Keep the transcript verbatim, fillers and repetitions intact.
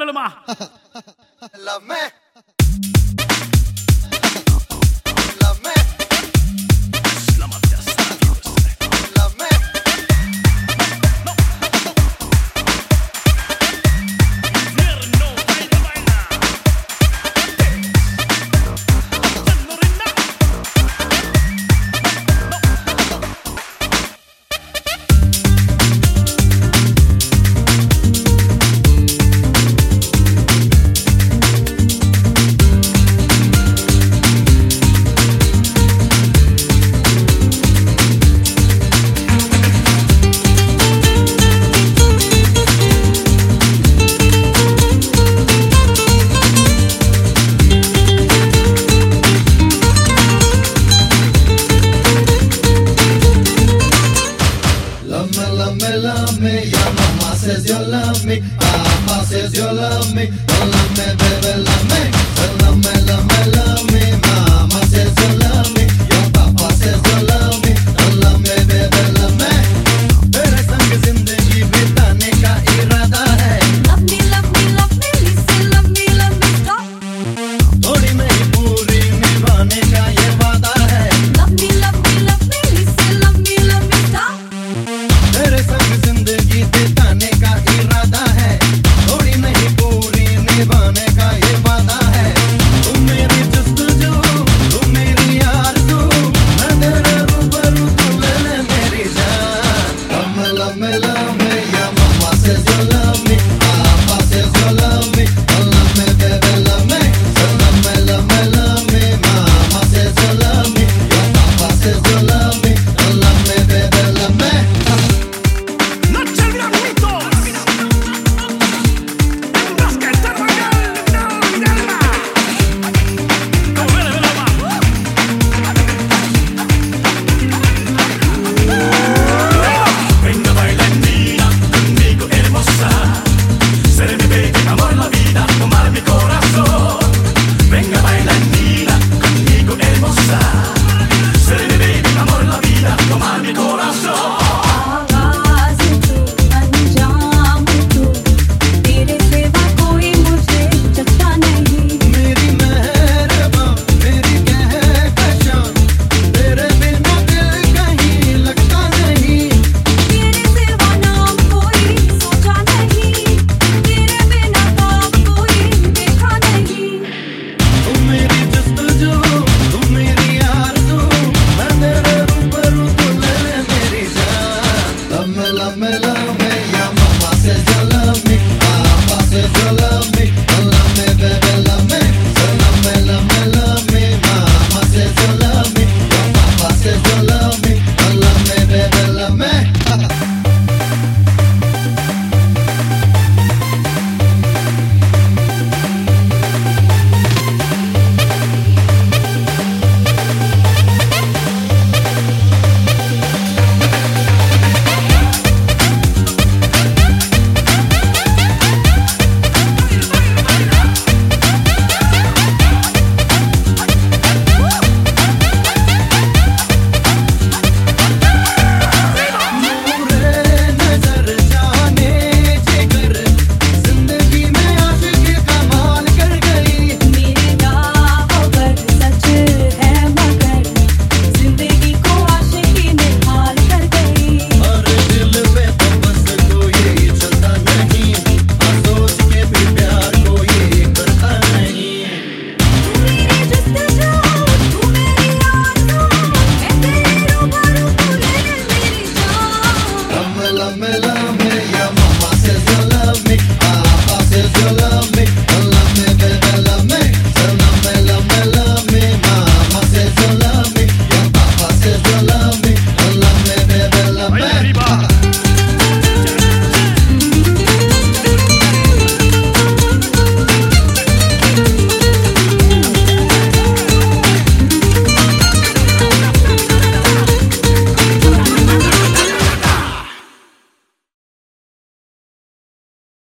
Vilma. Love me. Love me. Love me. Love me, your mama says you love me, papa says you love me, don't love me, baby, love me, so love me, love me, love me, mama says you love me, your papa says you love me, don't love me, baby, love me, तेरे संग जिंदगी बिताने का इरादा है, love me, love me, love me, listen, love me, love me, stop, थोड़ी नहीं पूरी निभाने का ये वादा है, love me, love me, love me, listen, love me, love me, stop, तेरे संग जिंदगी बिताने का इरादा है, थोड़ी नहीं पूरी निभाने का ये वादा है, तुम मेरी जुस्तजू, तुम मेरी आरज़ू, मैं तेरे रूबरू, तू ले ले मेरी जान, love me, love me, your mama says you love me, papa says you love me, don't love me, baby, love me, so love me, love me, love me, mama says you love me, your papa says you love me, don't love me, baby, love me. Love me, love me, your mama says you love me, papa says you love me, don't love me, baby, love me, so love me, love me, love me, mama says you love me, your papa says you love me, don't love me, baby, love me. Love me, love me.